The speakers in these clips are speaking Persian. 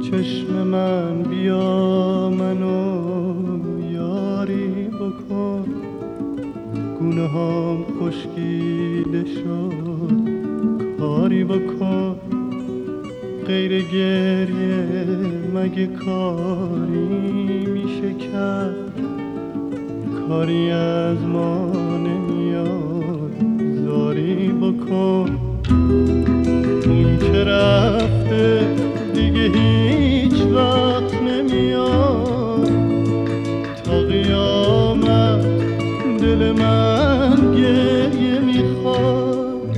چشم من بیا منو یاری بکن، گونه هام خشکیده شد کاری بکن، غیر گریه مگه کاری میشه کرد، کاری از ما نمیاد زاری بکن. اون که رفته دیگه هیچ وقت نمیاد، تا قیامت دل من گریه میخواد.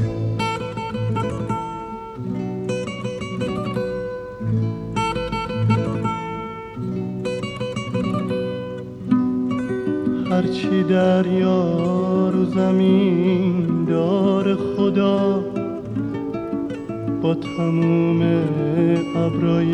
هرچی دریا رو زمین دار خدا، با تموم ابرای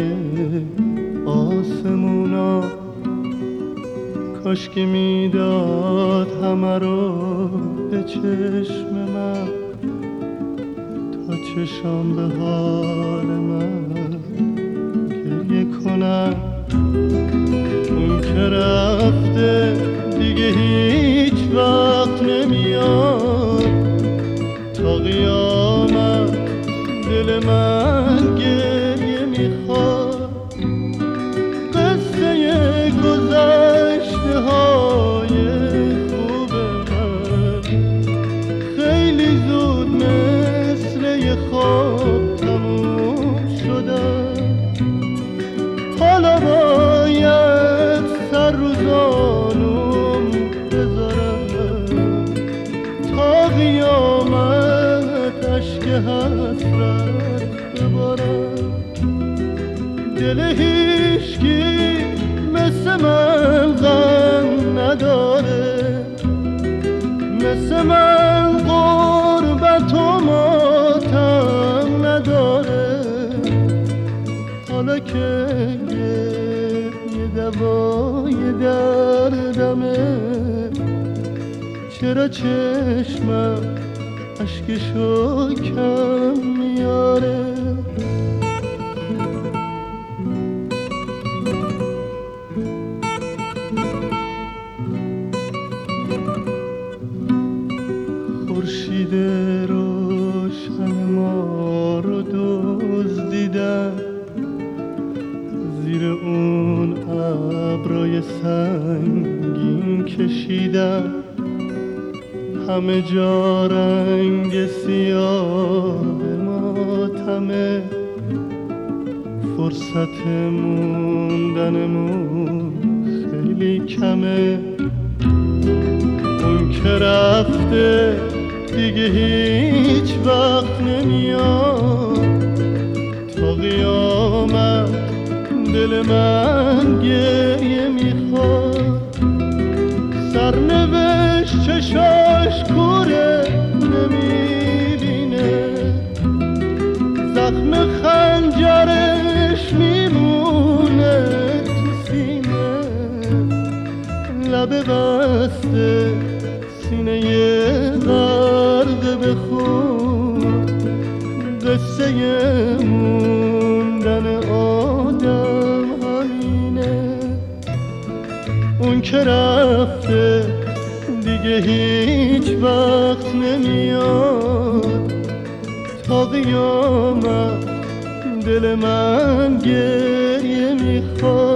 آسمونا، کاش که میداد همه رو به چشم من، تا چشام به حال من گریه کنم. اون که رفته دیگه هیچ وقت نمیاد، تا قیامت دل من گریه میخواد. قصه گذشته های خوب من خیلی زود مثل یه خواب تموم شدن، حالا باید سر رو زانوم بذارم، تا قیامت اشک حسرت ببارم. دل هیچکی مثل من غم نداره، مثل من غربت و ماتم نداره. حالا که یه دوای دردمه، چرا چشمم اشکشو کم میاره؟ خورشید روشن ما رو دزدیدن، زیر اون ابرای سنگین کشیدن، همه جا رنگ سیاه ماتمه، فرصت موندنمون خیلی کمه. اون که رفته دیگه هیچ وقت نمیاد، تا قیامت دل من گریه میخواد. سرنوشت چشاش کوره نمیبینه، زخم خنجرش میمونه تو سینه، لب بسته سینه غرق به خون، قصه موندن آدم همینه. اون که رفته دیگه هیچ وقت نمیاد، تا قیامت دل من گریه میخواد.